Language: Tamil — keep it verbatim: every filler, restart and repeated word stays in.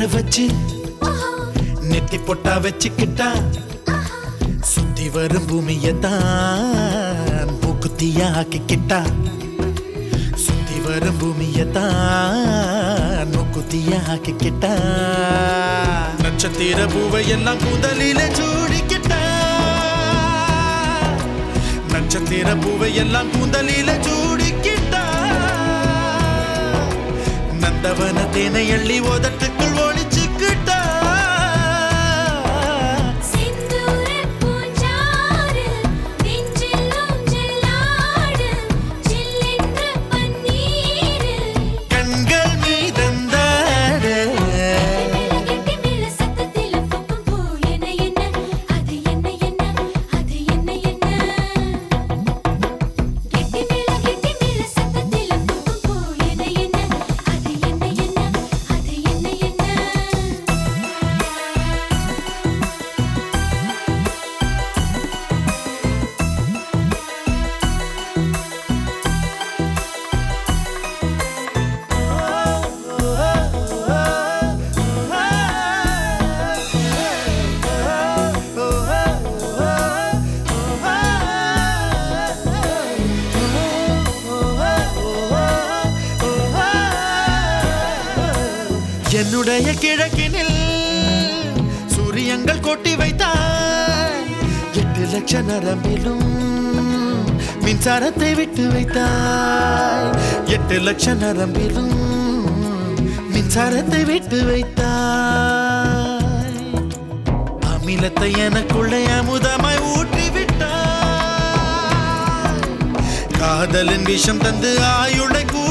வச்சு நெத்தி பொட்டா வச்சுக்கிட்டா சுத்தி வரும் பூமியத்தான் மூக்குத்தியா ஆக்கிக்கிட்டா சுத்தி வரும் பூமியத்தான் மூக்குத்தியா ஆக்கிக்கிட்டா நட்சத்திர பூவை எல்லாம் கூந்தலில சூடிக்கிட்டா நட்சத்திர பூவை எல்லாம் கூந்தலில சூடிக்கிட்டா நந்தவன தேனை எள்ளி ஓதட்டுக்குள் ஒளிச்சுக்கிட்டா கண்கள் மீதந்தாட என்னுடைய கிழக்கினில் சூரியங்கள் கொட்டி வைத்தாய் எட்டு லட்ச நரம்பிலும் மின்சாரத்தை விட்டு வைத்தாய் எட்டு லட்ச நரம்பிலும் மின்சாரத்தை விட்டு வைத்தாய் அமிலத்தை எனக்குள்ளே அமுதமாய் ஊற்றி விட்டாய் காதலின் விஷம் தந்து ஆயுளை